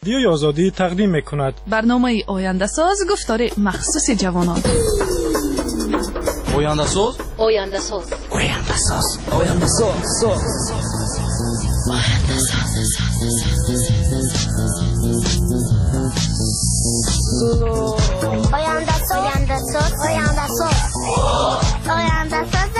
رادیوی آزادی تقدیم میکند. برنامه آینده ساز گفتار مخصوص جوانان. آینده ساز، آینده ساز، آینده ساز، آینده ساز. آینده ساز، آینده ساز، آینده ساز، آینده ساز.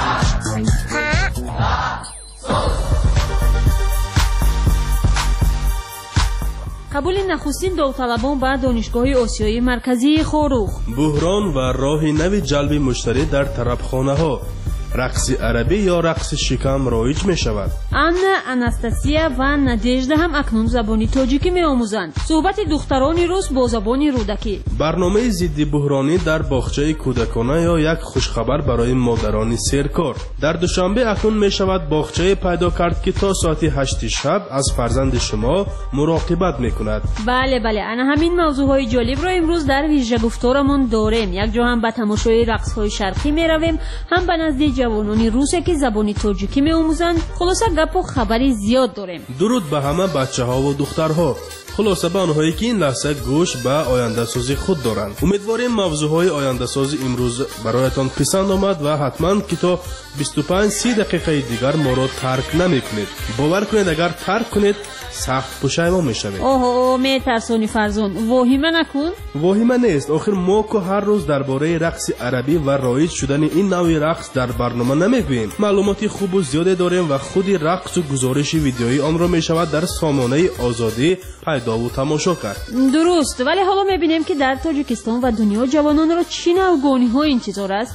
قبول نخستین داوطلبان به دانشگاه آسیایی مرکزی خاروخ. بحران و راه نوی جلب مشتری در طربخانه‌ها. رقص عربی یا رقص شکم رایج می شود. آنا، اناستاسیا و نادژدا هم اکنون زبان تاجیکی می آموزند. صحبت دختران روس با زبان رودکی. برنامه ضد بحرانی در باغچه کودکانه یا یک خوشخبر برای مادران سیرکار. در دوشنبه اکنون می شود باغچه پیدا کرد که تا ساعت 8 شب از فرزند شما مراقبت می کند. بله انا همین موضوع های جالب را امروز در ویژه گفتارمون داریم. یک جا هم به تماشای رقص های شرقی می رویم، هم به نزد جوانانی روسیه که زبان تاجیکی می آموزند. خلاصه گپ و خبری زیاد داریم. درود به همه بچه ها و دخترها. خلاصه به آنهایی که این لحظه گوش به آینده سازی خود دارند. امیدواریم موضوع های آینده سازی امروز برایتان پسند آمد و حتما که تا 25-30 دقیقه دیگر ما را ترک نمی کنید. باور کنید اگر ترک کنید سخت پشیمان می شوید. اوه می ترسونی فرزون، واهمه نکن. واهمه نیست. آخر ما که هر روز درباره رقص عربی و رایج شدن این نوع رقص در برنامه نمیگوییم. معلوماتی خوب و زیاده داریم و خود رقص و گزارش ویدیویی آن را می شود در سامانه آزادی پیدا و تماشا کرد. درست، ولی حالا می بینیم که در تاجیکستان و دنیا جوانان را چی نوگانی ها این چطور است؟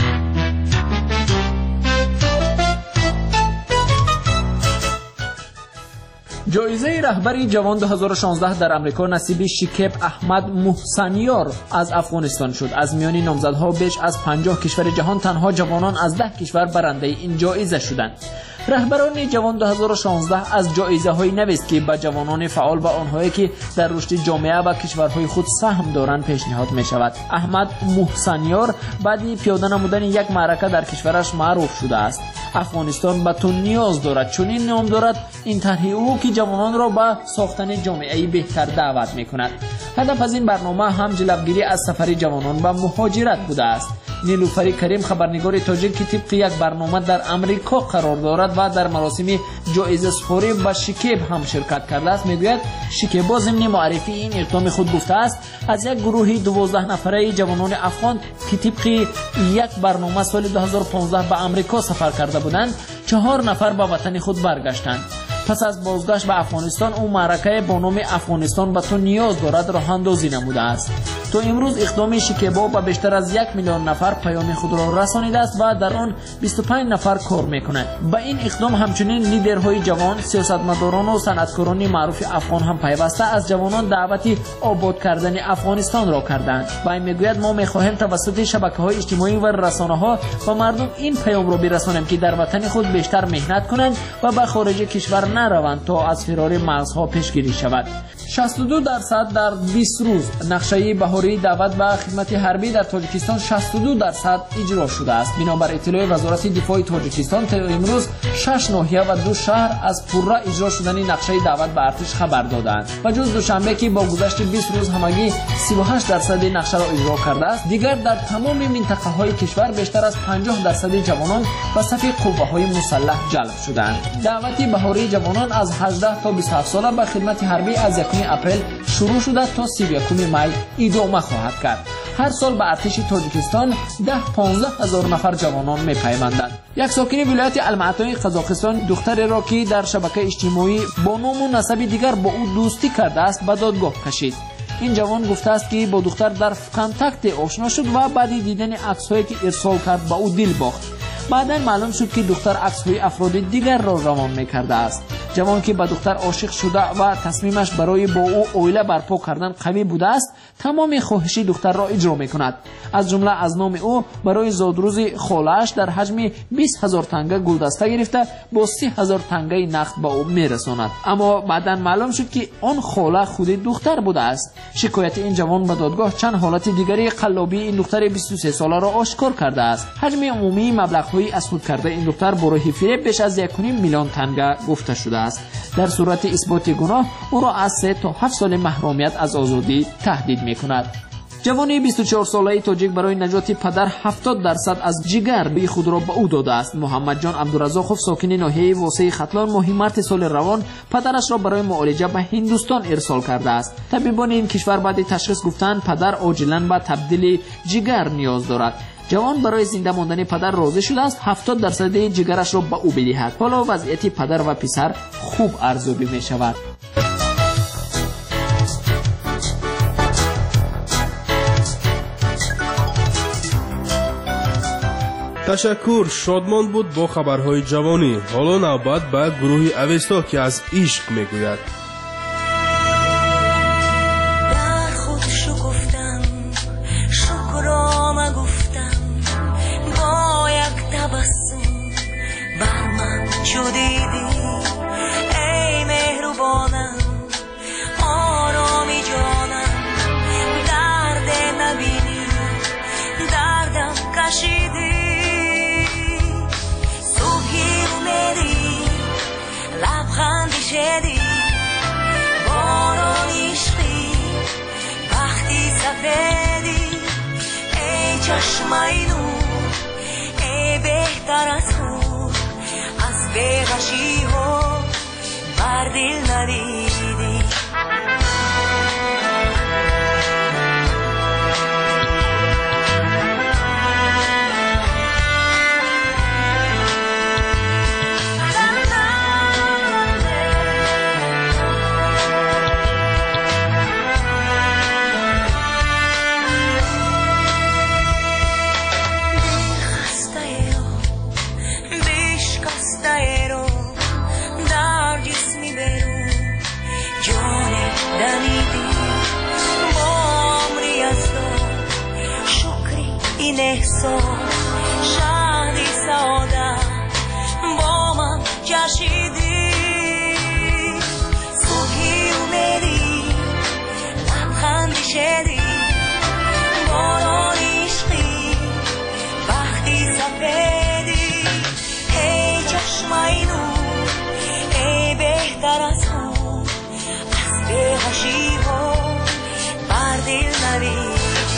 جایزه رهبری جوان 2016 در امریکا نصیب شکیب احمد محسنیار از افغانستان شد. از میان نامزدها بیش از 50 کشور جهان تنها جوانان از 10 کشور برنده این جایزه شدند. رهبران جوان 2016 از جایزه های نویست که به جوانان فعال و آنهایی که در رشد جامعه و کشورهای خود سهم دارند پیشنهاد می شود. احمد محسنیار بعد پیاده نمودن یک معرکه در کشورش معروف شده است. افغانستان به تو نیاز دارد، چون این نام دارد این طرح او که جوانان را به ساختن جامعه بهتر دعوت می کند. هدف از این برنامه هم جلوگیری از سفر جوانان به مهاجرت بوده است. نیلوفر کریم خبرنگار تاجیک که طبق یک برنامه در امریکا قرار دارد و در مراسم جایزه سپاری به شکیب هم شرکت کرده است میگوید شکیب با ضمن معرفی این اقدام خود گفته است از یک گروه 12 نفره جوانان افغان که طبق یک برنامه سال 2015 به امریکا سفر کرده بودند 4 نفر به وطن خود برگشتند. پس از بازگشت به افغانستان او معرکه با نام افغانستان به تو نیاز دارد راه اندازی نموده است. تو امروز اقدام شکیبا به بیشتر از 1 میلیون نفر پیام خود را رسانیده است و در آن 25 نفر کار میکنند. با این اقدام همچنین لیدرهای جوان، سیاستمداران و صنعتکاران معروف افغان هم پیوسته از جوانان دعوت آباد کردن افغانستان را کردند. و این میگوید ما میخواهیم توسط شبکه‌های اجتماعی و رسانه‌ها به مردم این پیام را برسانیم که در وطن خود بیشتر مهنت کنند و به خارج کشور نروند تا از فرار مرزها پیشگیری شود. 62% در 20 روز نقشه بهاری دعوت به خدمت حربی در تاجیکستان 62% اجرا شده است. بنابر اطلاع وزارت دفاع تاجیکستان تا امروز 6 ناحیه و 2 شهر از پورا اجرا شدن نقشه دعوت به ارتش خبر دادند. و جز دوشنبه که با گذشت 20 روز همگی 38% نقشه را اجرا کرده است، دیگر در تمام منطقه های کشور بیشتر از 50% جوانان به صف قوه‌های مسلح جلب شدند. دعوت بهاری جوانان از 18 تا 27 ساله به خدمت حربی از 1 اپریل شروع شده تا 31 می ادامه خواهد کرد. هر سال به ارتش تاجیکستان 10-15 هزار نفر جوانان می‌پیوندند. یک ساکن ولایت المعطای قزاقستان دختری را که در شبکه اجتماعی با نام و نسب دیگر با او دوستی کرده است به دادگاه کشید. این جوان گفته است که با دختر در کانتاکت آشنا شد و بعد دیدن عکس‌هایی که ارسال کرد با او دل باخت. بعداً معلوم شد که دختر عکس‌های افراد دیگر را روان می‌کرده است. جوان که به دختر عاشق شده و تصمیمش برای با او عائله برپا کردن قوی بوده است، تمام خواهش دختر را اجرا می‌کند. از جمله از نام او برای زادروز خاله‌اش در حجم 20,000 تنگه گلدسته گرفته با 30,000 تنگه نقد به او می‌رساند. اما بعداً معلوم شد که آن خاله خود دختر بوده است. شکایت این جوان به دادگاه چند حالت دیگری قلابی این دختر 23 ساله را آشکار کرده است. حجم عمومی مبلغ‌های از خود کرده این دختر برای فریب بیش از 1.5 میلیون تنگه گفته شده. است. در صورت اثبات گناه او را از 3 تا 7 سال محرومیت از آزادی تهدید می‌کند. جوانی 24 ساله تاجیک برای نجات پدر 70% از جگر به خود را به او داده است. محمد جان عبدالرزاقوف ساکن ناحیه واسه ختلان ماه مارس سال روان پدرش را برای معالجه به هندوستان ارسال کرده است. طبیبان این کشور بعد تشخیص گفتند پدر عاجلاً به تبدیل جگر نیاز دارد. جوان برای زنده ماندن پدر راضی شده است 70% جگرش را به او بدهد. حالا وضعیت پدر و پسر خوب ارزیابی می شود. تشکر. شادمان بود با خبرهای جوانی. حالا نوبت به گروه اوستا که از عشق میگوید. در خود شکفتم شکرام گفتم با یک تبسم بر من شدیدی ای مهربانم آرامی جانم درد نبینی دردم کشیدی لبخندی شدی باران عشقی وقتی سفیدی ای چشمای نور ای بهتر از خود از بیغشی ها بر دل ندیدی. شادی سعادت با من جشیدی صبحی اومدی لبخندی شدی باران عشقی وقتی سفیدی ای چشمای نور ای بهتر از خود از بی‌غشی ها بر دل ندیدی.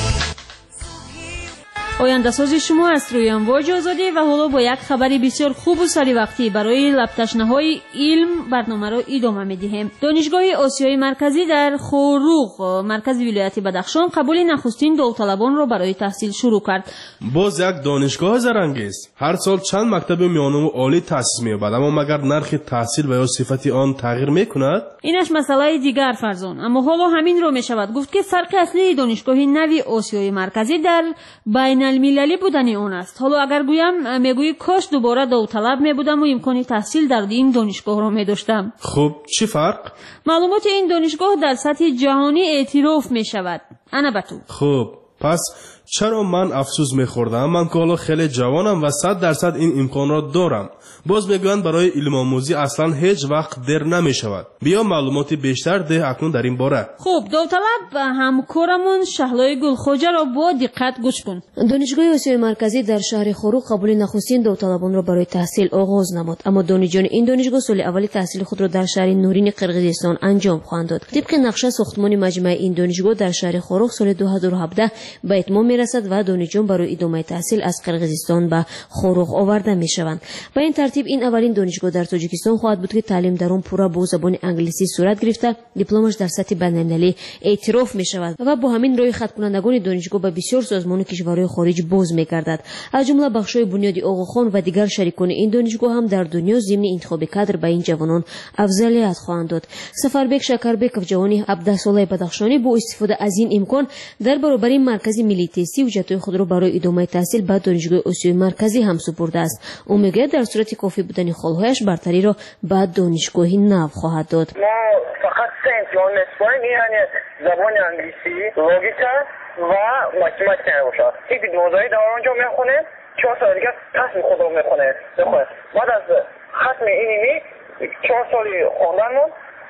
آینده‌سازی شما است روی امواج آزادی و حالا با یک خبری بسیار خوب و سری وقتی برای لب‌تشنه‌های علم برنامه را ادامه می‌دهیم. دانشگاه آسیای مرکزی در خوروغ مرکز ولایت بدخشان قبول نخستین داوطلبان را برای تحصیل شروع کرد. باز یک دانشگاه زرنگیز. هر سال چند مکتب میانه و عالی تأسیس می‌یابد، اما مگر نرخ تحصیل و یا صفت آن تغییر می‌کند؟ اینش مسئله دیگر فرزان، اما حالا همین رو می‌شود گفت که فرق اصلی دانشگاه نوی آسیای مرکزی در بین المللی بودن اون است. حالا اگر گویم میگویی کاش دوباره داوطلب میبودم و امکان تحصیل در این دانشگاه را میداشتم. خب چی فرق؟ معلومات این دانشگاه در سطح جهانی اعتراف میشود. انا بتو. خب پس چرا من افسوس میخوردم؟ من که حالا خیلی جوانم و 100% این امکان را دارم. باز میگویند برای علم آموزی اصلا هیچ وقت دیر نمیشود. بیا معلومات بیشتر ده اکنون در این باره. خب داوطلب همکارمون شهلای گلخوجه را با دقت گوش کن. دانشگاه آسیای مرکزی در شهر خوروغ قبول نخستین داوطلبان را برای تحصیل آغاز نمود، اما دانشجویان این دانشگاه سال اول تحصیل خود را در شهر نورین قرقیزستان انجام خواهند داد. طبق نقشه ساختمان مجمع این دانشگاه در شهر خوروغ سال 2017 به اتمام میرسد و دانشجویان برای ادامه تحصیل از قرقیزستان به خوروغ آورده میشوند. به این ترتیب این اولین دانشگاه در تاجیکستان خواهد بود که تعلیم در آن پورا با زبان انگلیسی صورت گرفته، دیپلمش در سطح بین‌المللی اعتراف میشود و با همین روی خط کنندگان دانشگاه به بسیار سازمان و کشورهای خارج باز میگردد. از جمله بخش‌های بنیادی آقاخان و دیگر شریکان این دانشگاه هم در دنیا ضمن انتخاب کادر به این جوانان افضلیت خواهند داد. سفربک شکربکov جوانی 17 ساله بدخشانی با استفاده از این امکان در برابر مرکز ملی تستی وجهت‌های خود را برای ادامه تحصیل به دانشگاه آسیای مرکزی هم سپرده است. او میگه در صورت کافی بودن خالهایش برتری را به دانشگاه نو خواهد داد. ما فقط سه امتحان نصفانیم، یعنی زبان انگلیسی، لوگیکا و ماتماتیک باشد. یک دوزایی در آنجا میخونه، 4 سال دیگه تصم خود رو میخونه. بعد از ختم اینیمی 4 سالی خواندن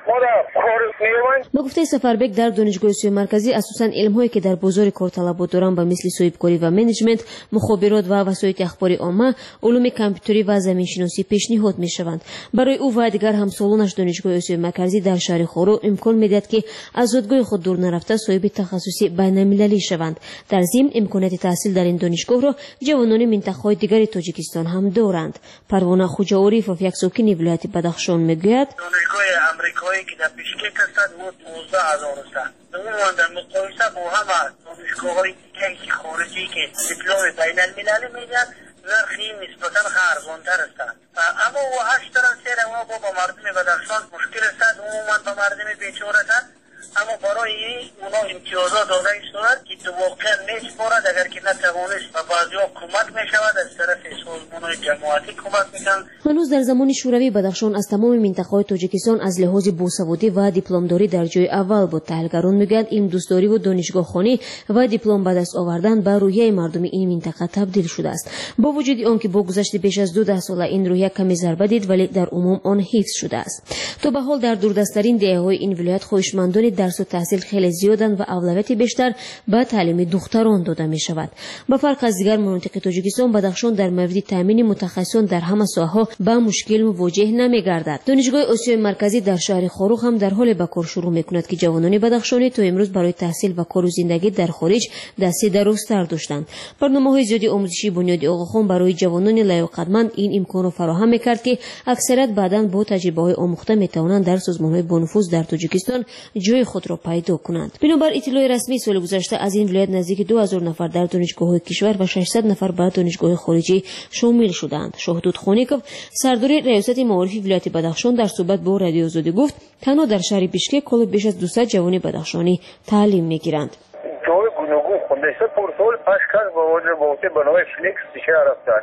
ما در کار می‌رویم. با گفته سفربک در دانشگاه آسیای مرکزی اساساً علم‌هایی که در بازار کار طلبات دارند به مثل صاحبکاری و منیجمنت، مخابرات و وسایل اخباری عامه، علوم کامپیوتری و زمین‌شناسی پیشنهاد می‌شوند. برای او و دیگر همسالانش دانشگاه آسیای مرکزی در شهر خورو امکان می‌دهد که از زادگاه خود دور نرفته صاحب تخصصی بین‌المللی شوند. در ضمن امکانات تحصیل در این دانشگاه را جوانان منطقه‌های دیگر تاجیکستان هم دارند. پروانه خوجاوری یک ساکن ولایت بدخشان میگوید دانشگاه آمریکایی که در بیشکک است بود 12000 است. عموما در مقایسه با همه دانشگاه‌های دیگه خارجی که دیپلم بین‌المللی میدن نرخی نسبتاً ارزان‌تر است. اما و هشت طرف ما با مردم بدخشان مشکل است. عموما با مردم بیچاره است. اما برای اونا امتیازات داده صورت که تو واقع نمی‌سپارد اگر که نتوانست و بعضی‌ها کمک می‌شود از طرف سازمان‌های جماعتی کمک می‌کنند. هنوز در زمان شوروی بدخشان از تمام منطقه‌های تاجیکستان از لحاظ باسوادی و دیپلمداری در جای اول بود. تحلیلگران میگویند این دوستداری و دانشگاه خوانی و دیپلم به دست آوردن به روحیه مردم این منطقه تبدیل شده است. با وجود آنکه با گذشت بیش از 12 ساله این روحیه کمی ضربه دید ولی در عموم آن حفظ شده است. تا به حال در دوردست‌ترین دهه‌های این ولایت خواهشمندان درس و تحصیل خیلی زیادند و اولویت بیشتر به تعلیم دختران داده می شود. با فرق از دیگر مناطق تاجیکستان بدخشان در مورد تامین متخصصان در همه ساحه‌ها به مشکل مواجه نمی گردد. دانشگاه آسیای مرکزی در شهر خورو هم در حال به کار شروع می کند که جوانان بدخشانی تا امروز برای تحصیل و کار و زندگی در خارج دست درازتر داشتند. برنامه‌های زیادی آموزشی بنیادی آقاخوان برای جوانان لیاقتمند این امکان را فراهم می‌کرد که اکثریت بعداً با تجربه‌های آموخته می‌توانند در سازمان‌های بانفوذ در تاجیکستان جای خود را پیدا کنند. بنابر اطلاع رسمی سال گذشته از این ولایت نزدیک 2000 نفر در دانشگاه‌های کشور و 600 نفر به دانشگاه خارجی شامل شدند. شاهدود خانیکوف سردار ریاست معارف ولایت بدخشان در صحبت با رادیو آزادی گفت تنها در شهر بیشکک کل بیش از 200 جوان بدخشانی تعلیم می‌گیرند. جای گوناگون خونده پرسول 5 کس با وجه بوده بنای فلیکس پیش رفتن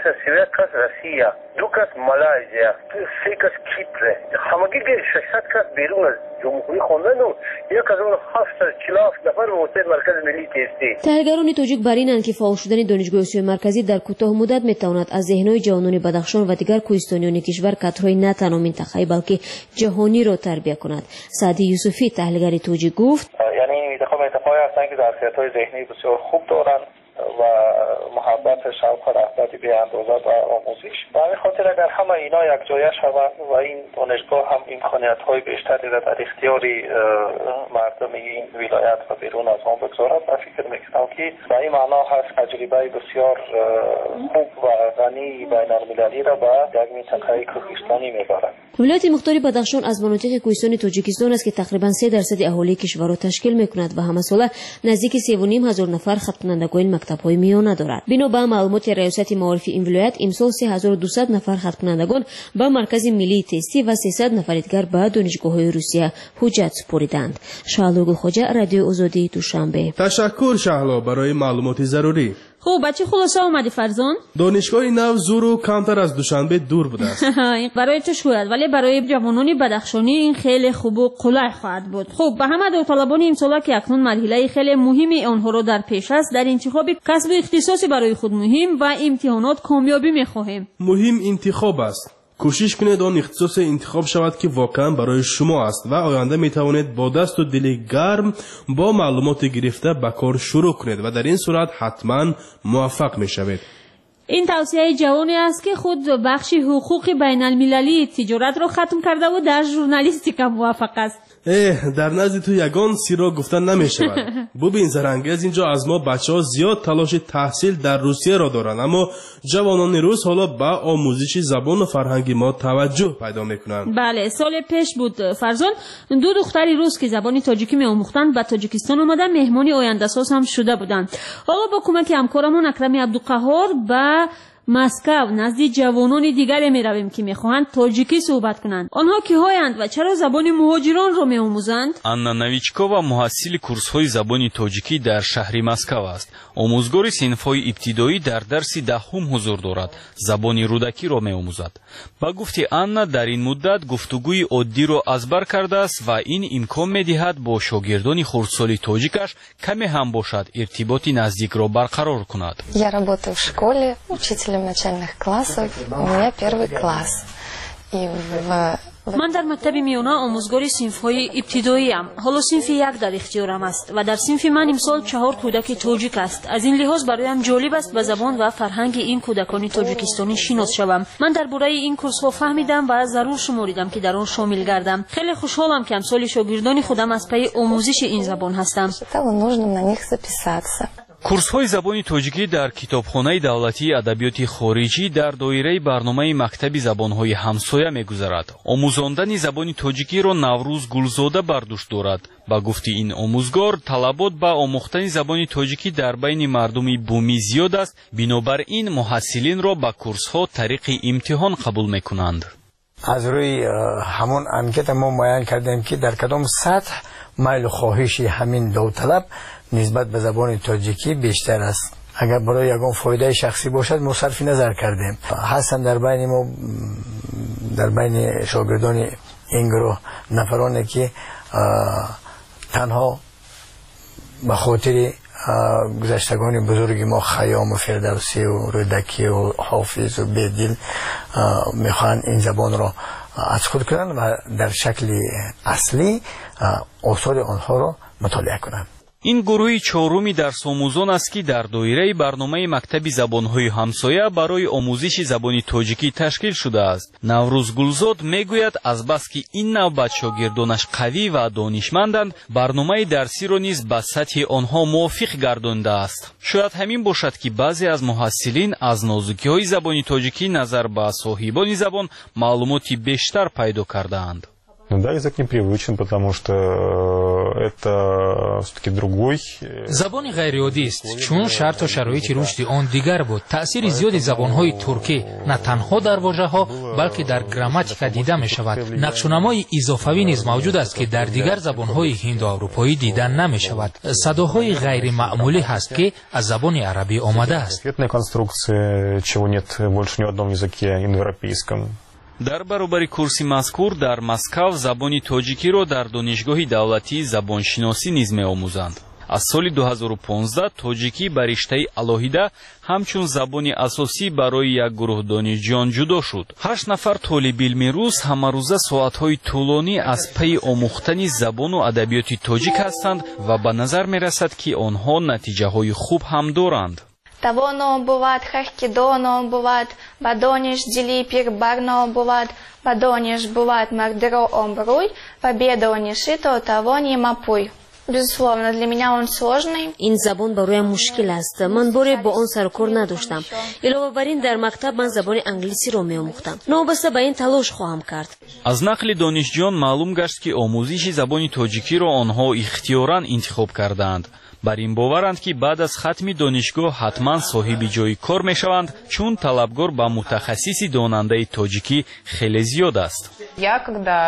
3 کس روسیه 2 کس مالایزیا 3 کس کیپر همگی 600 کس بیرون از جمهوری خوندن و یک از اون 747 نفر واسه مرکز ملی تستی. تحلیلگران تاجیک بر اینند که فعال شدن دانشگاه آسیای مرکزی در کوتاه مدت میتواند از ذهن‌های جوانان بدخشان و دیگر کوهستانیان کشور کادرهای نه تنها منطقه‌ای بلکه جهانی را تربیت کند. سعدی یوسفی تحلیلگر تاجیک گفت یعنی منطقه‌ای هستند که ظرفیت‌های ذهنی بسیار خوب دارند و محبت شوق و رغبت به اندازه و آموزش و همین خاطر اگر همه اینا یک جایه شوند و این دانشگاه هم امکانیت‌های بیشتری را در اختیار مردم این ولایت و بیرون از آن بگذارد و فکر می‌کنم که به این معنا هست تجربه بسیار خوب و غنی بین‌المللی را به یک منطقه کوهستانی می‌برد. ولایت مختار بدخشان از مناطق کوهستانی تاجیکستان است که تقریباً 3% اهالی کشور را تشکیل می‌کند و همه ساله نزدیک 3,500 نفر خط کنندگان مکتب‌های میانه دارد. بنا به معلومات ریاست معارف این ولایت امسال 3200 نفر خط کنندگان به مرکز ملی تستی و 300 نفر دیگر به دانشگاه‌های روسیه حجت سپردند. شهلا گلخوجه رادیو آزادی دوشنبه. تشکر شهلا برای معلومات ضروری. خب بچه خلاصه اومدی فرزان؟ دانشگاه نو زورو کمتر از دوشنبه دور بوده است. برای تو شاید ولی برای جوانان بدخشانی این خیلی خوب و قلع خواهد بود. خب به همه داوطلبان امسال که اکنون مرحله خیلی مهمی آنها را در پیش است در انتخاب کسب اختصاصی برای خود مهم و امتحانات کامیابی می‌خواهیم. مهم انتخاب است. کوشش کنید آن اختصاص انتخاب شود که واقعا برای شما است و آینده می توانید با دست و دل گرم با معلومات گرفته به کار شروع کنید و در این صورت حتما موفق می شوید. این توصیه جوانی است که خود بخش حقوق بین المللی تجارت را ختم کرده و در ژورنالیستیک موفق است. در نزد تو یگان سی را گفتن نمی شود. ببین زرنگیز اینجا از ما بچه ها زیاد تلاش تحصیل در روسیه را دارند اما جوانان روس حالا به آموزش زبان و فرهنگ ما توجه پیدا میکنند. بله سال پیش بود فرزان 2 دختری روس که زبان تاجیکی می آموختند به تاجیکستان آمدن مهمانی آینده ساز هم شده بودند. حالا با کمک همکارمون اکرم عبدالقهار به مسکو نزد جوانان دیگر می رویم که می خواهند تاجیکی صحبت کنند. آنها کی‌هایند و چرا زبان مهاجران را می آموزند؟ آنا نویچکووا محصل کورس‌های زبان تاجیکی در شهر مسکو است. آموزگار صنف‌های ابتدایی در درس دهم حضور دارد. زبان رودکی را می آموزد. با گفته آنا در این مدت گفتگوی عادی را از بر کرده است و این امکان می دهد با شاگردان خردسال تاجیکش کمی هم باشد ارتباط نزدیک را برقرار کند. Я работаю в школе учителем начальных классов. У меня 1 класс. И в من در مکتب میونا آموزگار صنف‌های ابتدایی ام. حالا صنف 1 در اختیارم است و در صنف من امسال 4 کودک تاجیک است. از این لحاظ برایم جالب است به زبان و فرهنگ این کودکان تاجیکستانی شناس شوم. من درباره این کورس ها فهمیدم و ضرور شماریدم که در آن شامل گردم. خیلی خوشحالم که امسال شاگردان خودم از پی آموزش این زبان هستم. курсҳои забони тоҷикӣ дар китобхонаи давлатии адабиёти хориҷӣ дар доираи барномаи мактаби забонҳои ҳамсоя мегузарад. омӯзондани забони тоҷикиро Наврӯз Гулзода бар дӯш дорад. ба гуфти ин омӯзгор, талабот ба омӯхтани забони тоҷикӣ дар байни мардуми бумӣ зиёд аст, бинобар ин муҳассилинро ба курсҳо тариқи имтиҳон қабул мекунанд. аз рӯи ҳамон анкета мо муайян кардем ки дар кадом сатҳ майлу хоҳиши ҳамин довталаб нисбат ба забони тоҷикӣ бештар аст. агар барои ягон фоидаи шахсӣ бошад мо сарфи назар кардем. ҳастанд дар байни мо, дар байни шогирдони ин гурӯҳ нафароне ки танҳо ба хотири гузаштагони бузурги мо Хайёму Фирдавсию, Рӯдакию, Ҳофизу Бедил мехоҳанд ин забонро аз худ кунанд ва дар шакли аслӣ осори онҳоро мутолиа кунанд. ин гурӯҳи чоруми дарсомӯзон аст ки дар доираи барномаи мактаби забонҳои ҳамсоя барои омӯзиши забони тоҷикӣ ташкил шудааст. Наврӯз Гулзод мегӯяд азбаски ин навбат шогирдонаш қавӣ ва донишманданд, барномаи дарсиро низ ба сатҳи онҳо мувофиқ гардонидааст. шояд ҳамин бошад ки баъзе аз муҳассилин аз нозукиҳои забони тоҷикӣ назар ба соҳибони забон маълумоти бештар пайдо кардаанд. Да, язык непривычен, потому что это все-таки другой. Забони ғайриоддӣ аст, чун шарту шароити рушди он дигар буд. Таъсири зиёди забонҳои туркӣ на танҳо дар вожаҳо, балки дар грамматика дида мешавад. Нақшунамои изофавӣ низ мавҷуд аст ки дар дигар забонҳои ҳиндоаврупоӣ дида намешавад. Садоҳои ғайримаъмулӣ ҳаст ки аз забони арабӣ омада аст. Цветная конструкция, чего нет больше ни в одном языке индоевропейском. дар баробари курси мазкур дар Москав забони тоҷикиро дар донишгоҳи давлатии забоншиносӣ низ меомӯзанд. аз соли 2015 тоҷикӣ ба риштаи алоҳида ҳамчун забони асосӣ барои як гурӯҳ донишҷӯён ҷудо шуд. 8 нафар толибилми рус ҳамарӯза соатҳои тӯлонӣ аз пайи омӯхтани забону адабиёти тоҷик ҳастанд ва ба назар мерасад ки онҳо натиҷаҳои хуб ҳам доранд. Тавоно бувад, хахкидоно бувад, бадониш дили пир барно бувад, бадониш бувад магдро омбруй, победониши то тавони мапуй. Безусловно, для меня он сложный. ин забон бароям мушкил аст. ман боре бо он саркор надоштам. илова бар ин дар мактаб ман забони англисиро меомӯхтам. новобаста ба ин талош хоҳам кард. аз нақли донишҷӯён маълум гашт ки омӯзиши забони тоҷикиро онҳо ихтиёран интихоб кардаанд. бар ин боваранд ки баъд аз хатми донишгоҳ ҳатман соҳиби ҷойи кор мешаванд, чун талабгор ба мутахассиси донандаи тоҷикӣ хеле зиёд аст. Я, когда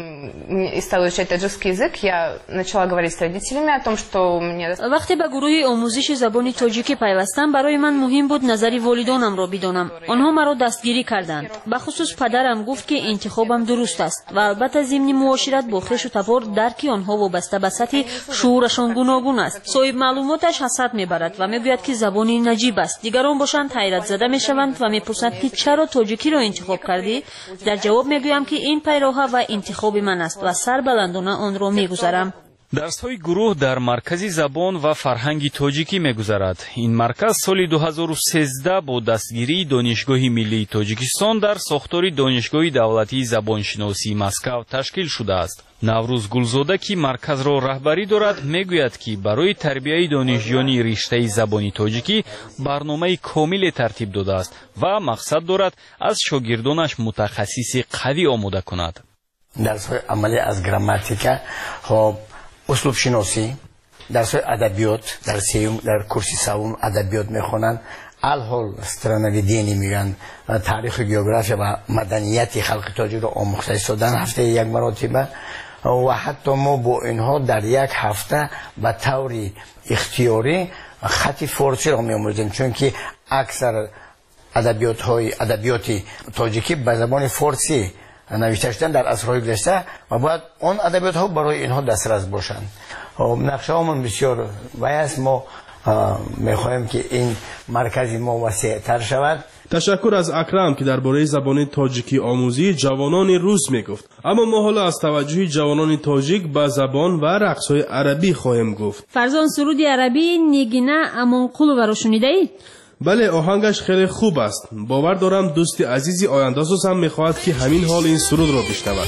стала изучать таджикский язык, я начала говорить с родителями о том, что мне... вақте ба гурӯҳи омӯзиши забони тоҷикӣ пайвастам, барои ман муҳим буд назари волидонамро бидонам. онҳо маро дастгирӣ карданд. бахусус падарам гуфт ки интихобам дуруст аст ва албатта зимни муошират бо хешу тавор дарки онҳо вобаста ба сатҳи шуурашон гуногун аст. соҳиб маълумоташ ҳасад мебарад ва мегӯяд ки забони наҷиб аст. дигарон бошанд ҳайратзада мешаванд ва мепурсанд ки чаро тоҷикиро интихоб кардӣ. дар ҷавоб мегӯям ки ин пайроҳа ва интихоби ман аст ва сарбаландона онро мегузарам. дарсҳои гурӯҳ дар маркази забон ва фарҳанги тоҷикӣ мегузарад. ин марказ соли 2013 бо дастгирии донишгоҳи миллии тоҷикистон дар сохтори донишгоҳи давлатии забоншиносии Москав ташкил шудааст. Наврӯз Гулзода ки марказро раҳбарӣ дорад, мегӯяд ки барои тарбияи донишҷӯёни риштаи забони тоҷикӣ барномаи комиле тартиб додааст ва мақсад дорад аз шогирдонаш мутахассиси қавӣ омода кунад. дарсҳои амалӣ аз грамматика, услубшиносӣ, дарсҳои адабиёт, дар курси савум адабиёт мехонанд, алҳол страновидение мегӯянд, таъриху география ва маданияти халқи тоҷикро омӯхта истодан ҳафтаи як маротиба ва ҳатто мо бо инҳо дар як ҳафта ба таври ихтиёрӣ хати форсиро меомӯзем, чунки аксар адабиёти тоҷикӣ ба забони форсӣ навишта шудан дар асрҳои гузашта ва бояд он адабиётҳо барои инҳо дастрас бошанд. нақшаҳомон бисёр вай аст. мо мехоҳем ки ин маркази мо васеътар шавад. تشکر از اکرم که درباره زبان تاجیکی آموزی جوانان روس میگفت. اما ما حالا از توجه جوانان تاجیک به زبان و رقص‌های عربی خواهیم گفت. فرزان سرودی عربی نیگینه امانقولو رو شنیدید؟ بله، آهنگش خیلی خوب است. باور دارم دوستی عزیزی آینده‌سوز هم میخواهد که همین حال این سرود را بشنود.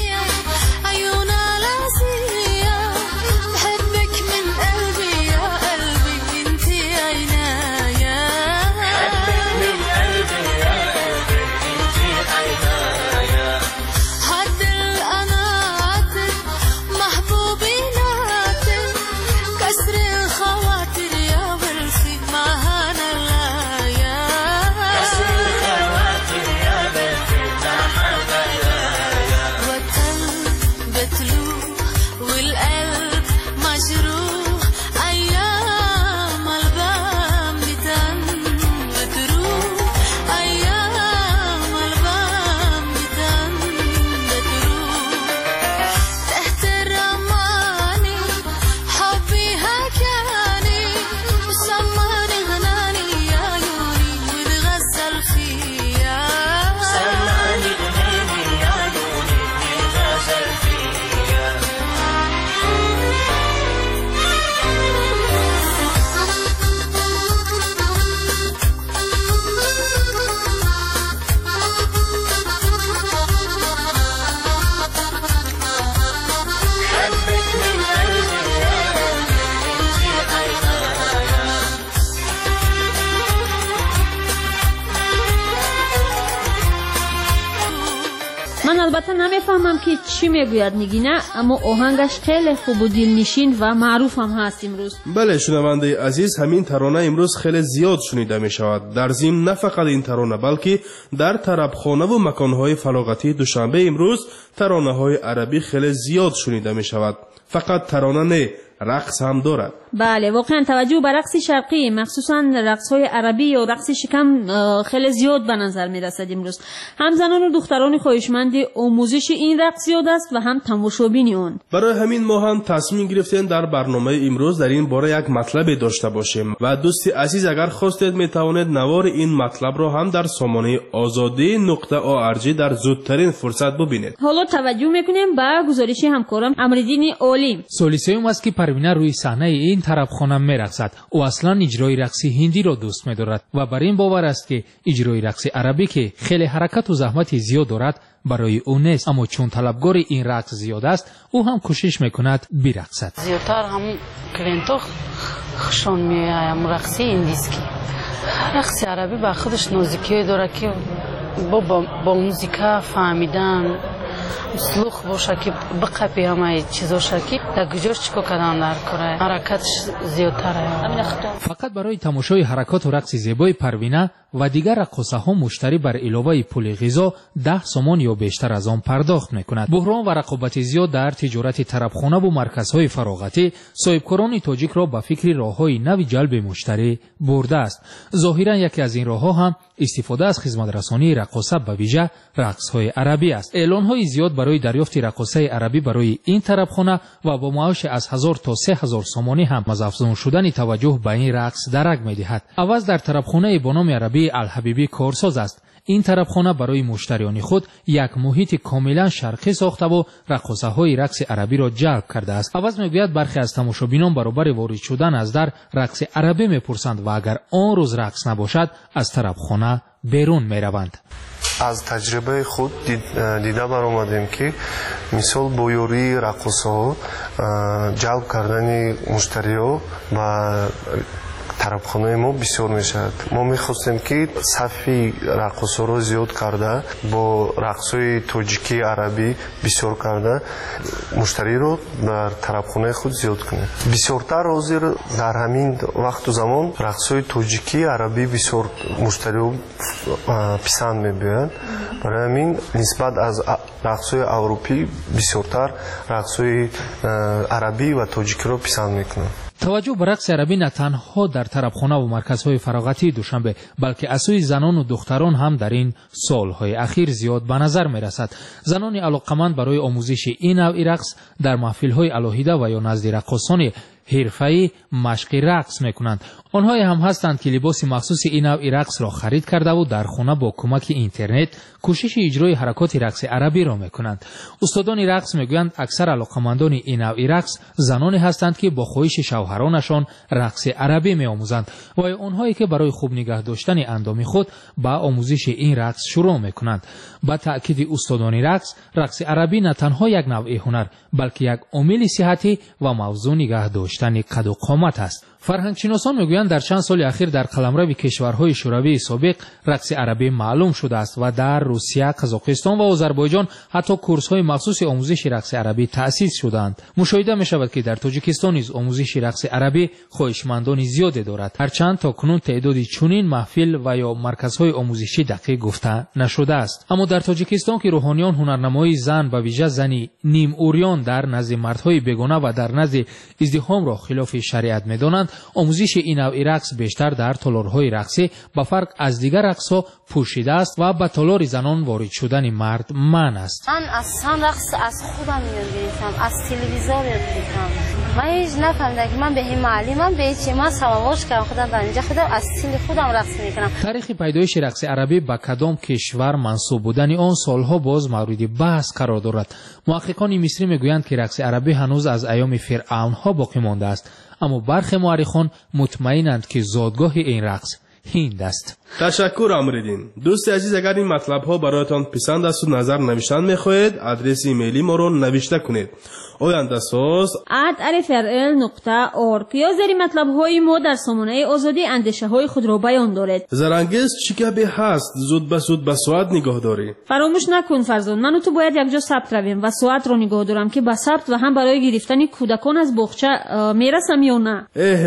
من البته نمیفهمم که چی میگوید نیگینه، اما آهنگش خیلی خوب و دلنشین و معروف هم هست امروز. بله شنونده عزیز، همین ترانه امروز خیلی زیاد شنیده می شود. در ضمن نه فقط این ترانه بلکه در طربخانه و مکانهای فراغتی دوشنبه امروز ترانه های عربی خیلی زیاد شنیده می شود. فقط ترانه نه، رقص هم دارد. بله واقعا توجه به رقص شرقی مخصوصا رقص های عربی یا رقص شکم خیلی زیاد به نظر می رسد امروز. هم زنان و دختران خواهشمند آموزش این رقص زیاد است و هم تماشابین اون. برای همین ما هم تصمیم گرفتیم در برنامه امروز در این باره یک مطلب داشته باشیم و دوستی عزیز اگر خواستید می توانید نوار این مطلب را هم در سامانه azadi.org در زودترین فرصت ببینید. حالا توجه میکنیم به گزارش همکارم امردین علی. سال سوم است که پروینه روی صحنه این طربخانه میرقصد. او اصلا اجرای رقص هندی را دوست می‌دارد و بر این باور است که اجرای رقص عربی که خیلی حرکت و زحمت زیاد دارد برای او نیست، اما چون طلبگار این رقص زیاد است او هم کوشش میکند برقصد. زیادتر هم کلینتو خوششون میایم رقص هندیسکی. رقص عربی با خودش نازکی داره که با موزیکا فهمیدن سلوخ باشه که بقپی همه چیزاشه که در گجاش چیکو کردن در کره حرکتش زیادتره. فقط برای تماشای حرکات و رقص زیبای پروینه و دیگر رقاصه ها مشتری بر علاوه پول غذا 10 سومان یا بیشتر از آن پرداخت میکند. بحران و رقابت زیاد در تجارت طربخانه و مرکزهای فراغتی صاحبکاران تاجیک را به فکر راههای نوی جلب مشتری برده است. ظاهرا یکی از این راهها هم استفاده از خدمترسانی رقاصه به ویژه رقص‌های عربی است. اعلان‌های زیاد برای دریافت رقاصه عربی برای این طربخانه و با معاش از 1000 تا 3000 سومانی هم از افزون شدن توجه به این رقص درک می‌دهد. عوض در طربخانه با نام عربی الحبیبی کارساز است. این طربخانه برای مشتریان خود یک محیط کاملا شرقی ساخته و رقاصه‌های رقص عربی را جلب کرده است. عوض می‌گوید برخی از تماشابینان برابر وارد شدن از در رقص عربی می‌پرسند و اگر آن روز رقص نباشد از طربخانه بیرون می‌روند. از تجربه خود دیده برآمدیم که مثال با یاری رقاصه‌ها جلب کردن مشتری‌ها و طربخانه ما بسیار میشد. ما میخواستیم که صفی رقاصا رو زیاد کرده با رقصای تاجیکی عربی بسیار کرده مشتری رو در طربخانه خود زیاد کنیم. بسیارتر حاضر در همین وقت و زمان رقصای تاجیکی عربی بسیار مشتری رو پسند میبینند. برای همین نسبت از رقصای اروپی بسیارتر رقصای عربی و تاجیکی رو پسند میکنند. توجه به رقص عربی نه تنها در طربخانه و مرکزهای فراغتی دوشنبه بلکه از سوی زنان و دختران هم در این سالهای اخیر زیاد به نظر می رسد. زنان علاقمند برای آموزش این نوع رقص در محفل‌های الهیده و یا نزد رقاصان حرفه‌ای مشق رقص میکنند. آنها هم هستند که لباس مخصوص این نوع رقص را خرید کرده و در خانه با کمک اینترنت کوشش اجرای حرکات رقص عربی را میکنند. استادان رقص میگویند اکثر علاقمندان این نوع رقص زنانی هستند که با خواهش شوهرانشان رقص عربی میآموزند و آنهایی که برای خوب نگه داشتن اندام خود با آموزش این رقص شروع میکنند. با تأکید استادان رقص عربی نه تنها یک نوع هنر بلکه یک عامل صحتی و موضوع نگه داشتن قد و قامت است. فرهنگشناسان میگویند در چند سال اخیر در قلمرو کشورهای شوروی سابق رقص عربی معلوم شده است و در روسیه، قزاقستان و آذربایجان حتی کورس‌های مخصوص آموزش رقص عربی تأسیس شدند. مشاهده می‌شود که در تاجیکستان نیز آموزش رقص عربی خواهشمندان زیادی دارد، هرچند تاکنون تعدادی چنین محفل و یا مرکزهای آموزشی دقیق گفته نشده است. اما در تاجیکستان که روحانیان هنرنمایی زن و ویژه زنی نیم اوریان در نزد مردهای بیگانه و در نزد ازدحام را خلاف شریعت می‌دانند، آموزش این نوع رقص بیشتر در تالارهای رقصی به فرق از دیگر رقص‌ها پوشیده است و به تالار زنان وارد شدن مرد منع است. من اصلا رقص از خودم یاد گرفتم، از تلویزیون یاد گرفتم. من هیچ نفهمیدم که من به این معلمم به چه من سوابش کردم، خودم در اینجا خودم از تل خودم رقص میکنم. تاریخ پیدایش رقص عربی به کدام کشور منسوب بودن آن سالها باز مورد بحث قرار دارد. محققان مصری میگویند که رقص عربی هنوز از ایام فرعونها باقی مانده است، اما برخی مورخان مطمئنند که زادگاه این رقص هند است. تشکر امریدین. دوست عزیز، اگر این مطلب ها برایتان پسند است و نظر نوشتن میخواهید، آدرس ایمیلی ما رو نوشته کنید. oyandasaz@rfrl.org یا زیر مطلب های ما در سامانه آزادی اندیشه های خود را بیان دارید. زرنگیز چی گپی هست؟ زود به ساعت نگاه داری. فراموش نکن فرزان، من و تو باید یک جا ثبت رویم و ساعت را نگاه دارم که با ثبت و هم برای گرفتن کودکان از باغچه میرسم یا نه.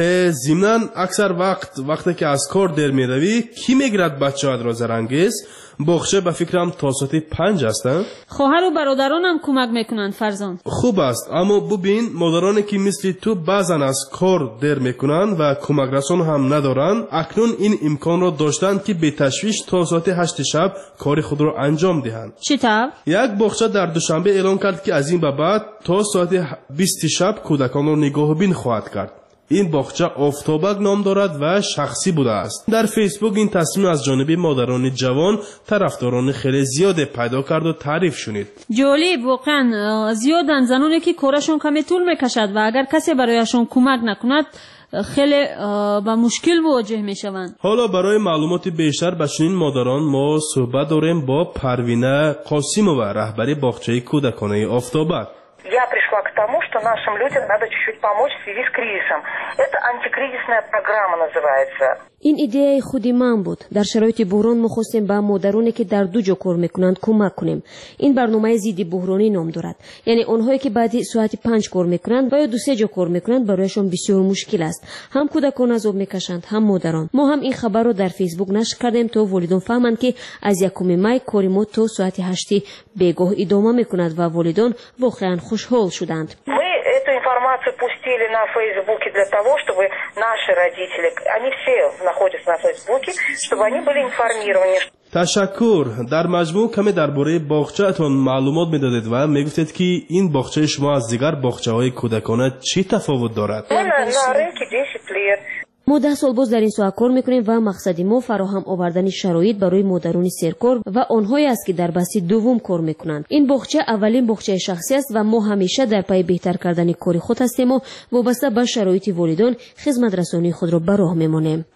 ضمناً اکثر وقتی که از کار دیر میروی کی میگیرد بچه‌ات را؟ زرنگیز باغچه به فکرم تا ساعت 5 است. خواهر و برادرانم کمک میکنند فرزان. خوب است، اما ببین مادرانی که مثل تو بعضن از کار دیر میکنند و کمک رسان هم ندارند، اکنون این امکان را داشتند که به تشویش تا ساعت 8 شب کار خود را انجام دهند. چطور؟ یک باغچه در دوشنبه اعلام کرد که از این به بعد تا ساعت 20 شب کودکان را نگاه بین خواهد کرد. این باغچه آفتابک نام دارد و شخصی بوده است. در فیسبوک این تصمیم از جانب مادران جوان طرفداران خیلی زیاد پیدا کرد و تعریف شنید. جالب، واقعا زیادن زنانی که کارشون کمی طول میکشد و اگر کسی برایشون کمک نکند خیلی با مشکل مواجه میشوند. حالا برای معلومات بیشتر به چنین مادران ما صحبت داریم با پروینه قاسمова، رهبر باغچه کودکانه آفتابک. Я пришла к тому, что нашим людям надо чуть-чуть помочь в связи с кризисом. Это антикризисная программа называется. این ایده خودی من بود. در شرایط بحران ما خواستیم به مادرانی که در دو جا کار میکنند کمک کنیم. این برنامه ضد بحرانی نام دارد. یعنی آنهایی که بعد ساعت 5 کار میکنند و یا 2-3 جا کار میکنند برایشان بسیار مشکل است. هم کودکان عذاب میکشند، هم مادران. ما هم این خبر رو در فیسبوک نشر کردیم تا والدان فهمند که از 1 می کار ما تا ساعت 8 بیگاه ادامه میکند و والدان واقعا خوشحال شدند. Эту информацию пустили на Фейсбуке для того, чтобы наши родители, они все находятся на Фейсбуке, чтобы они были информированы. تشکر. در مجموع کمی درباره باغچه‌تان معلومات میدادید و میگفتید که این باغچه شما از دیگر باغچه‌های کودکانه چی تفاوت دارد؟ На рынке 10 лет. ما 10 سال باز در این ساحه کار میکنیم و مقصد ما فراهم آوردن شرایط برای مادران سرکار و آنهایی است که در بسته دوم کار میکنند. این باغچه اولین باغچه شخصی است و ما همیشه در پی بهتر کردن کار خود هستیم و وابسته به شرایط والدان خدمت رسانی خود را به راه میمانیم.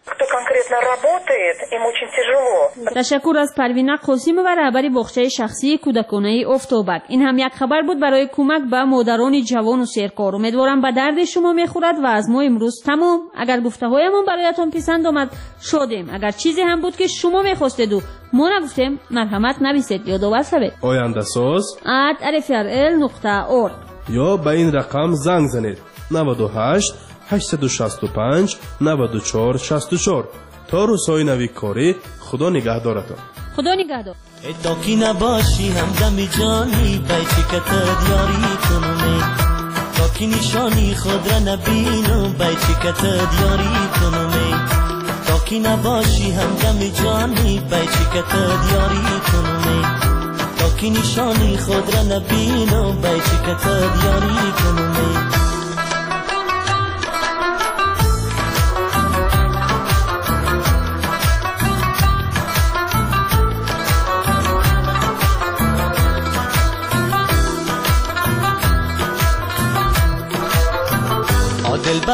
تشکر از پروینه قاسمова و رهبر باغچه شخصی کودکانه آفتابک. این هم یک خبر بود برای کمک به مادران جوان و سرکار. امیدوارم به درد شما میخورد و از ما امروز تمام. اگر گفته‌هایمون برایتان پسند آمد شادیم. اگر چیزی هم بود که شما میخواستید و ما نگفتیم مرحمت نویسید. یادآور شوید. oyandasaz@rfrl.org یا به این رقم زنگ زنید 98 865 94 64. تا روزهای نوی کاری. خدا نگهدارتان. خدا نگهدار. تا کی نباشی همدم جانی بیچکت دیاری کنونی، تا کی نشانی خود را نبینم بیچکت دیاری کنونی، تا کی نباشی همدم جانی بیچکت دیاری کنونی، تا کی نشانی خود را نبینم بیچکت دیاری کنونی.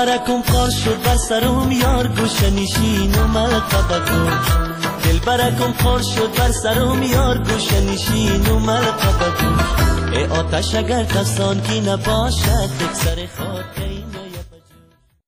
برکم خار شد بر سرم یار گوشه نشین و ملقبه گوش دل برکم خار شد بر سرم یار گوشه نشین و ملقبه گوش ای آتش اگر کسان کی نباشد یک سر خاطر